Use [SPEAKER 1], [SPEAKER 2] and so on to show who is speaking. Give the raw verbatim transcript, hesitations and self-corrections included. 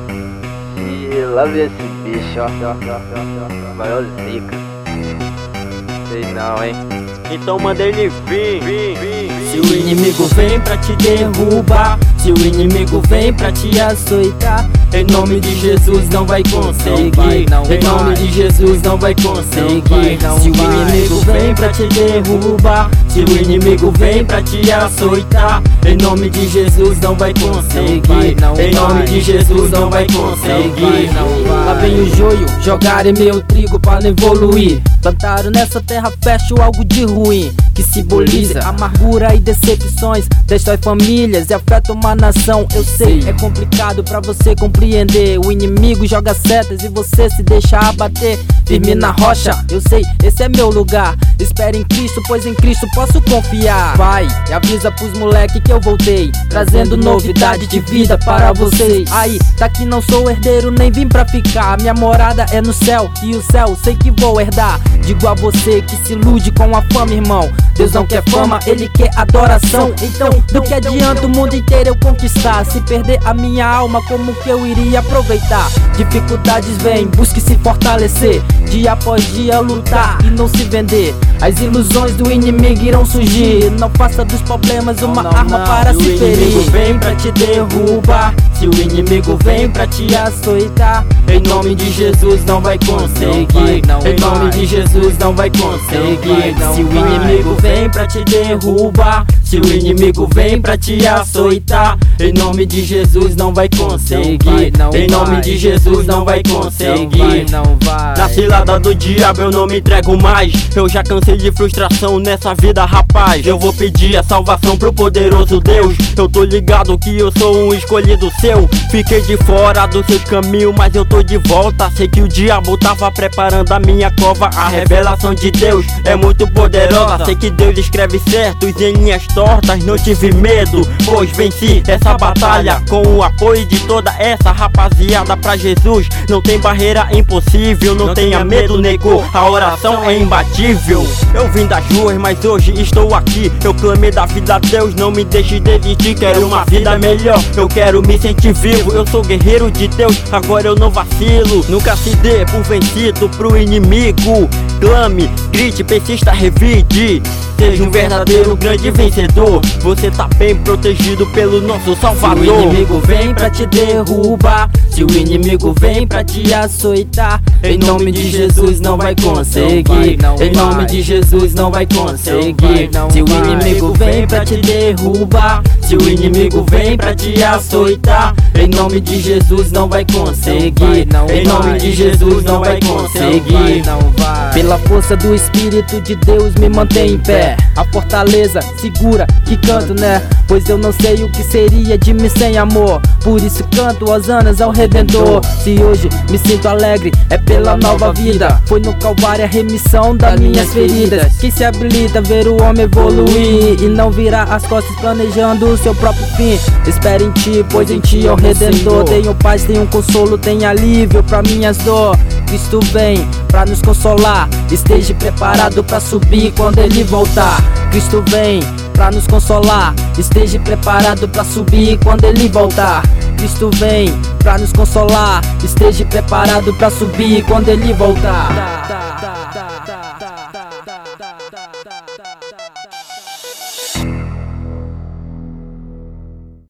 [SPEAKER 1] E lá vem esse bicho, ó, ó, ó, ó, ó, maior zica. Sei não, hein.
[SPEAKER 2] Então manda ele vir, vir, vir.
[SPEAKER 3] Se o inimigo vem pra te derrubar, se o inimigo vem pra te açoitar, em nome de Jesus não vai conseguir. Em nome de Jesus não vai conseguir. Se o inimigo vem pra te derrubar, se o inimigo vem pra te açoitar, em nome de Jesus não vai conseguir. Em nome de Jesus não vai conseguir. Lá vem o joio, jogarem meu trigo para não evoluir. Plantaram nessa terra fértil algo de ruim, que simboliza amargura e decepções, destrói famílias e afeta uma nação. Eu sei, é complicado pra você compreender. O inimigo joga setas e você se deixa abater. Firme na rocha, eu sei, esse é meu lugar. Espere em Cristo, pois em Cristo posso confiar. Vai, e avisa pros moleque que eu voltei, trazendo novidade de vida para vocês. Aí, daqui não sou herdeiro, nem vim pra ficar. Minha morada é no céu, e o céu sei que vou herdar. Digo a você que se ilude com a fama, irmão. Deus não quer fama, Ele quer adoração. Então, do que adianta o mundo inteiro eu conquistar, se perder a minha alma, como que eu iria aproveitar? Dificuldades vêm, busque se fortalecer, dia após dia lutar e não se vender. As ilusões do inimigo irão surgir, não faça dos problemas uma não, não, arma não. Para se, se ferir. Se o inimigo vem pra te derrubar, se o inimigo vem pra te açoitar, em nome de Jesus não vai conseguir. Não vai, não em nome vai. de Jesus não vai conseguir. Não vai, não se o inimigo vai. vem pra te derrubar, se o inimigo vem pra te açoitar, em nome de Jesus não vai conseguir. Não vai, não em nome vai. de Jesus não vai conseguir. Não vai, não vai.
[SPEAKER 2] Na cilada do diabo eu não me entrego mais. Eu já cansei de frustração nessa vida, rapaz. Eu vou pedir a salvação pro poderoso Deus. Eu tô ligado que eu sou um escolhido seu. Fiquei de fora do seu caminho, mas eu tô de volta. Sei que o diabo tava preparando a minha cova. A revelação de Deus é muito poderosa. Sei que Deus escreve certos em linhas tortas. Não tive medo, pois venci essa batalha com o apoio de toda essa rapaziada. Pra Jesus não tem barreira impossível. Não, não tenha medo, nego, a oração é imbatível. Eu vim das ruas, mas hoje estou aqui. Eu clamei da vida a Deus, não me deixe desistir. Quero uma vida melhor, eu quero me sentir vivo. Eu sou guerreiro de Deus, agora eu não vacilo. Nunca se dê por vencido pro inimigo. Clame, grite, persista, revide. Seja um verdadeiro grande vencedor. Você tá bem protegido pelo nosso Salvador.
[SPEAKER 3] Se o inimigo vem pra te derrubar, se o inimigo vem pra te açoitar, em nome de Jesus não vai conseguir. Em nome de Jesus não vai conseguir. Se o inimigo vem pra te derrubar, se o inimigo vem pra te açoitar, em nome de Jesus não vai conseguir. Em nome de Jesus não vai conseguir. Pela força do Espírito de Deus me mantém em pé. A fortaleza segura que canto, né? Pois eu não sei o que seria de mim sem amor. Por isso canto hosanas ao Redentor. Se hoje me sinto alegre é pela nova vida. Foi no Calvário a remissão das minhas feridas. Que se habilita a ver o homem evoluir e não virar as costas planejando o seu próprio fim. Espere em ti, pois em ti é o Redentor. Tenho paz, tenho consolo, tenho alívio pra minhas dor. Cristo vem pra nos consolar. Esteja preparado pra subir quando Ele voltar. Cristo vem pra nos consolar. Esteja preparado pra subir quando Ele voltar. Cristo vem pra nos consolar. Esteja preparado pra subir quando Ele voltar.